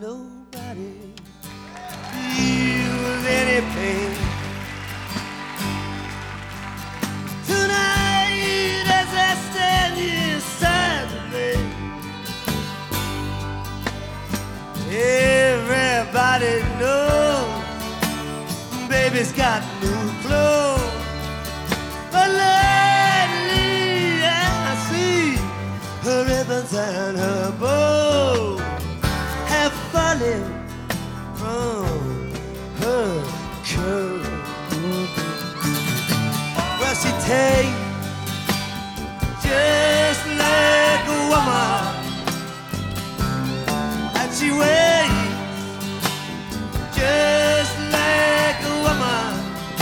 nobody feels any pain. Tonight, as I stand inside the bed, everybody knows baby's got new clothes. But lately I see her ribbons and her bow have fallen from her coat. Well, she takes just like a woman, and she waits just like a woman,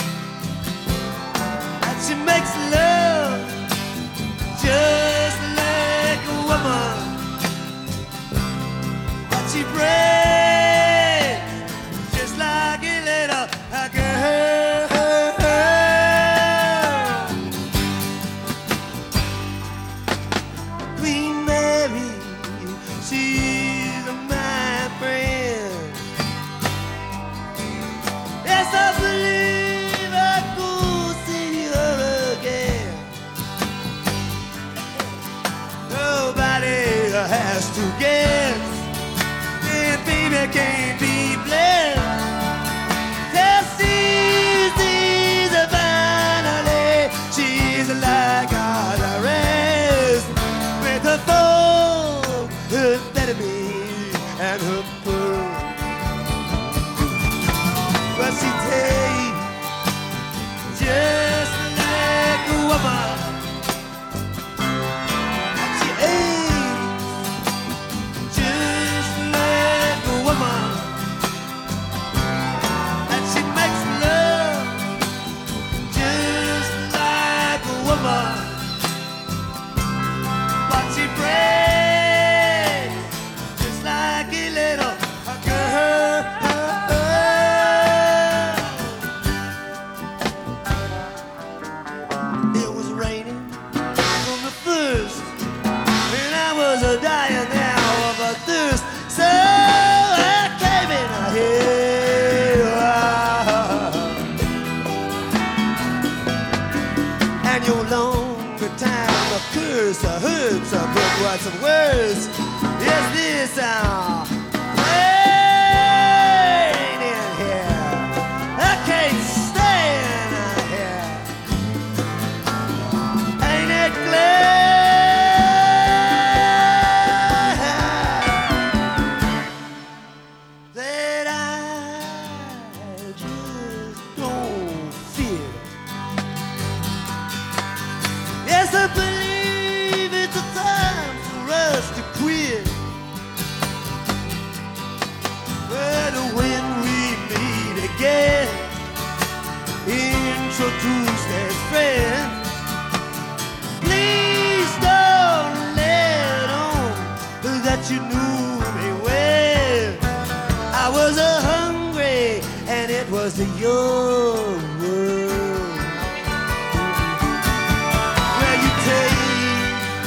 and she makes love just like a woman, but she breaks just like a little girl. Queen Mary, she's my friend. Yes, I believe I could see her again. Nobody has to guess, and baby can't be blessed. Just she's finally, she's like all the rest, with her phone, her amphetamine, and her pearl. Well, she takes just like a woman, and she aches just like a woman, and she makes love just like a woman, but she breaks just like a little girl. It was raining from the first, and I was dying now of a thirst. So I came in here, and your longer time of curse, I heard some good words and words. Yes, this rain in here, I can't stand here. Ain't it glad that I just don't feel? Yes, I believe it's a time for us to quit. But when we meet again, introduced as friends, please don't let on that you knew me well. I was hungry, and it was your world. Where you take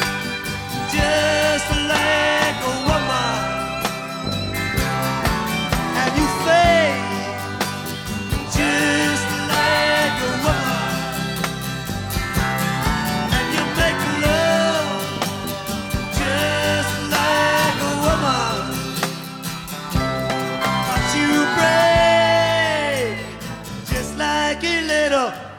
just like a woman, and you fake just like a woman, and you make love just like a woman, but you break just like a little